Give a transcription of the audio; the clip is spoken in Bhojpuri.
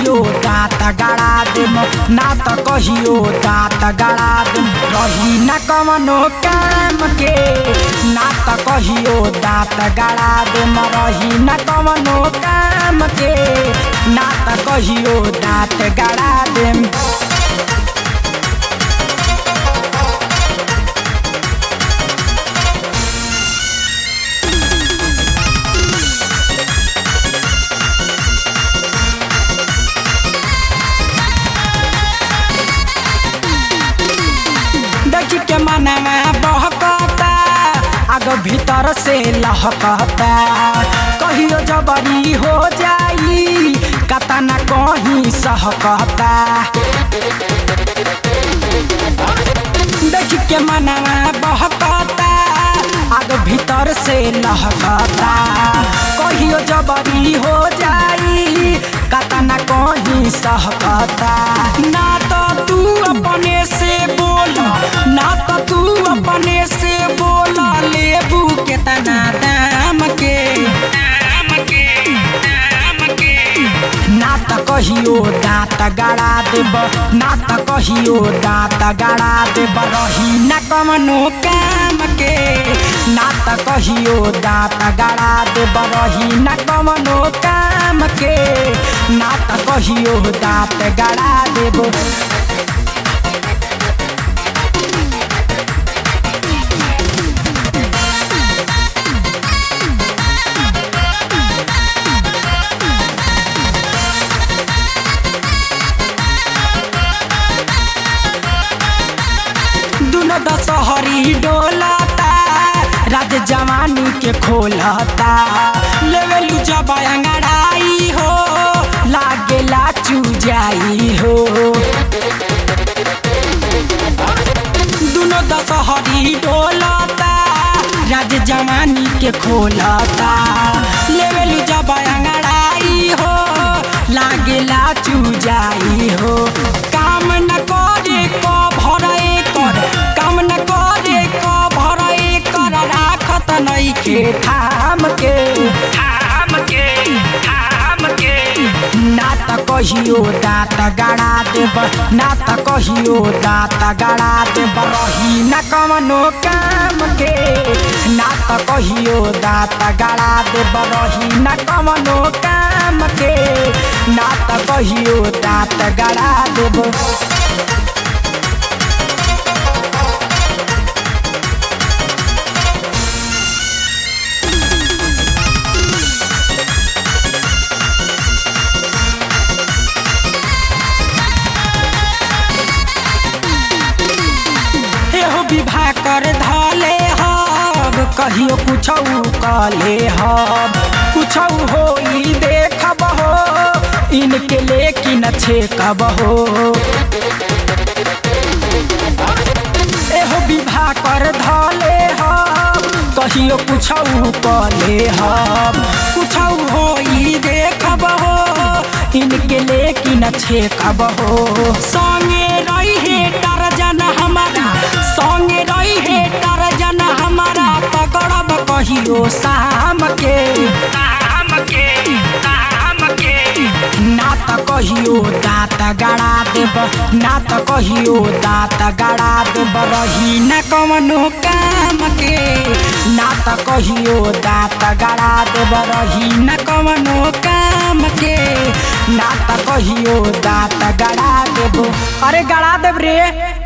कहियो दाँत गड़ा देम ना त कहियो दाँत गड़ा देम रही न कवनो काम के ना त कहियो दाँत गड़ा देम रही न कवनो काम के ना त कहियो दाँत गड़ा देम। देखी के मनवा बहकता आग भीतर से लहकता कहियो जबरी हो जाई कता न कहीं सहकता। देखी के मनवा बहकता आग भीतर से लहकता कहियो जबरी हो जाई कता न कहीं सहकता। ना तो तू अपने से बोल ना तो तू अपने से बोल लेबू केतना दाम के ना त कहियो दाँत गड़ा देब ना त कहियो दाँत गड़ा देब रही न कवनो काम के ना त कहियो दाँत गड़ा देब रही न कवनो काम के ना त कहियो दाँत गड़ा देब। दुनो दशहरी डोलता राज जवानी के खोलता लेवेलू जब अंगड़ाई हो लागेला चूजाई हो। दुनो दशहरी डोलता राज जवानी के खोलता लेवेलू जब अंगड़ाई हो लागेला चूजाई हो। काम न करे को भरे कर काम न करे को भरे कर राखत नइखे थाम के ना त कहियो दाँत गड़ा देब ना त कहियो दाँत गड़ा देब रही न कवनो काम के ना त कहियो दाँत गड़ा देब रही न कवनो काम के ना त कहियो दाँत गड़ा देब। विवाह कर धले हब कहियो कुछौ कले हब कुछौ होई देखब हो इनके लेकिन छेकब हो। एहो विवाह कर धले हब कहियो कुछौ कले हब कुछौ होई देखब हो इनके लेकिन छेकब हो। संगे रही टरजन हमारा संगे रही टरजन हमारा पकड़ब कहियो शाम के ना त कहियो दाँत गड़ा देब ना त कहियो दाँत गड़ा देब रही न कवनो काम के ना त कहियो दाँत गड़ा देब रही न कवनो काम के ना त कहियो दाँत गड़ा देब। अरे गड़ा देब रे।